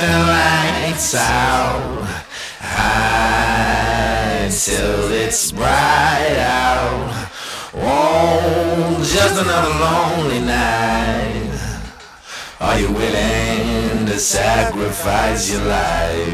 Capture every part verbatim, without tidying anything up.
the lights out, high till it's bright out. Oh, just another lonely night. Are you willing to sacrifice your life?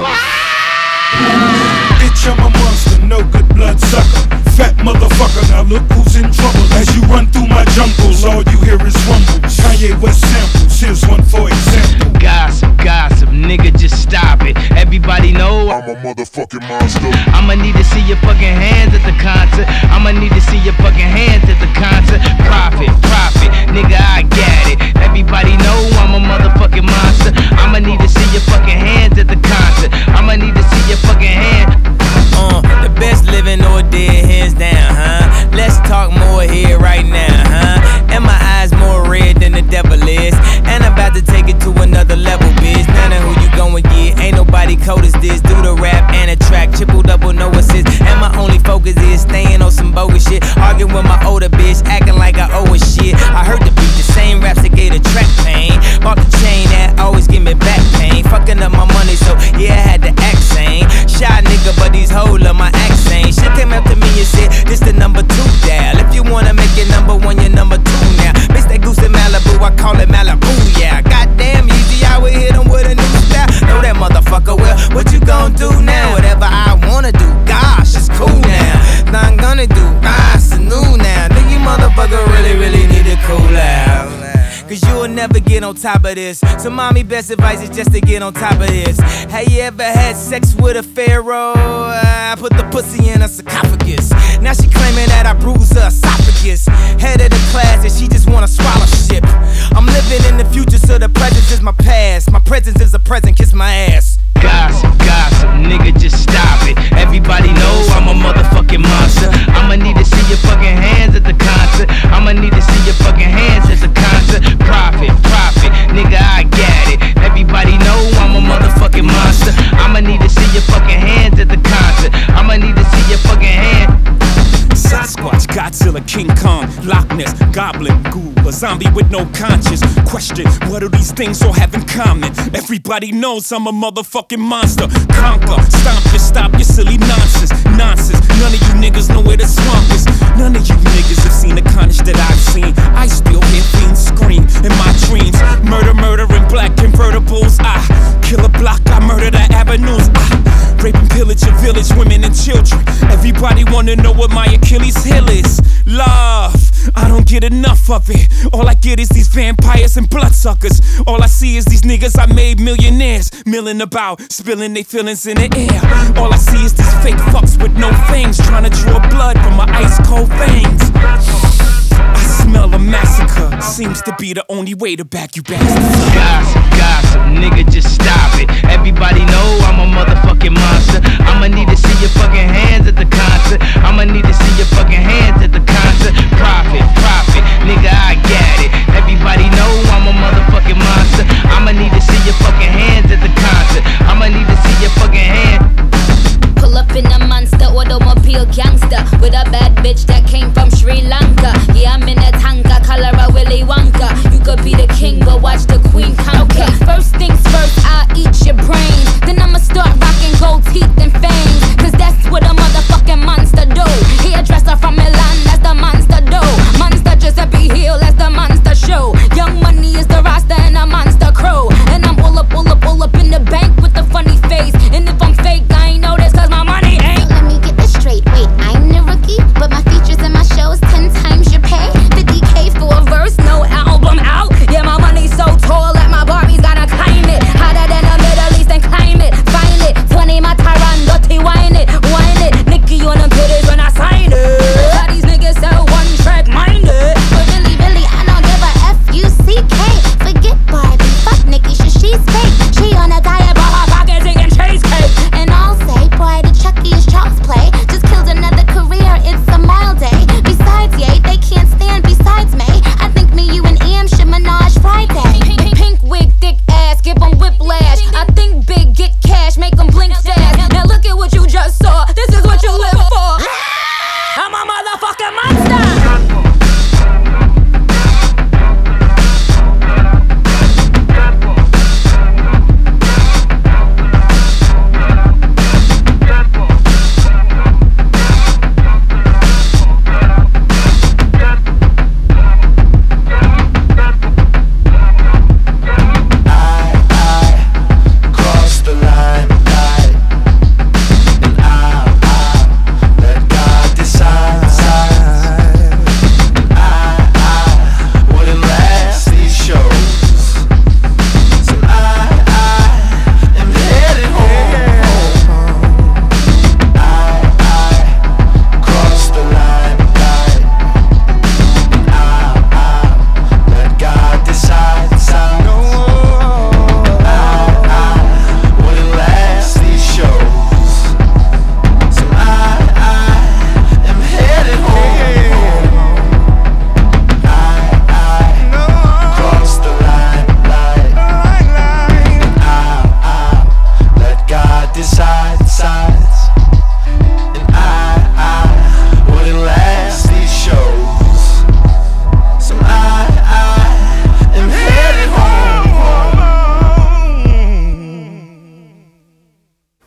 Bitch, I'm a monster, no good blood sucker. Fat motherfucker, now look who's in trouble. As you run through my jungles, all you hear is rumbles. Kanye West samples, here's one for example. Gossip, gossip, nigga, just stop it. Everybody know I'm a motherfucking monster. I'ma need to see your fucking hands at the concert. I'ma need to see your fucking hands at the concert. Profit, profit, nigga, I got it. Everybody know I'm a motherfucking monster. I'ma need to see your fucking hands at the concert. I'ma need to see your fucking hands. Uh, the best living or dead, hands down, huh? Let's talk more here right now, huh? And my eyes more red than the devil is. And I'm about to take it to another level, bitch. None of who you gon' get, ain't nobody cold as this. Do the rap and a track, triple double, no assist. And my only focus is staying on some bogus shit. Arguing with my older bitch, acting like I owe her shit. I heard the beat, the same raps that gave the track pain. Bought the chain that always give me back pain. Fucking up my money, so yeah, I had to act sane. Shy nigga, but these hoes love my accent. Shit came up to me and said, this the number two dial. If you wanna make it number one, you're number two now. Miss that goose in Malibu, I call it Malibu, yeah. Goddamn easy, I would hit him with a new style. Know that motherfucker well, what you gon' do now? Whatever I wanna do, gosh, it's cool now. Now I'm gonna do, ah, it's new now. Think you motherfucker really, really need to cool out. Cause you'll never get on top of this. So mommy, best advice is just to get on top of this. Have you ever had sex with a pharaoh? I put the pussy in her sarcophagus. Now she claiming that I bruised her esophagus. Head of the class and she just wanna swallow shit. I'm living in the future, so the present is my past. My presence is a present, kiss my ass. Gossip, gossip, nigga, just stop it. Everybody know I'm a motherfucking monster. I'ma need to see your fucking hands at the concert. I'ma need to see your fucking hands at the concert. Profit, profit, nigga, I got it. Everybody know I'm a motherfucking monster. I'ma need to see your fucking hands at the concert. I'ma need to see your fucking hands. Sasquatch, Godzilla, King Kong, Loch Ness, Goblin, Ghoul, a zombie with no conscience. Question, what do these things all have in common? Everybody knows I'm a motherfucking monster. Conquer, stomp your, stop your silly nonsense. Nonsense, none of you niggas know where the swamp is. None of you niggas have seen the carnage that I've seen. I still hear fiends scream in my dreams. Murder, murder in black convertibles. I kill a block, I murder the avenues. I rape and pillage your village, women and children. Everybody wanna know what my Achilles heel is. Love, I don't get enough of it. All I get is these vampires and bloodsuckers. All I see is these niggas I made millionaires, milling about, spilling their feelings in the air. All I see is these fake fucks with no fangs, trying to draw blood from my ice cold veins. I smell a massacre, seems to be the only way to back you bastards. Gossip, gossip, nigga, just stop it. Everybody know I'm a motherfucking monster. I'ma need to see your fucking hands at the concert. I'ma need to see your fucking hands at the concert. Profit, profit, nigga, I got it. Everybody know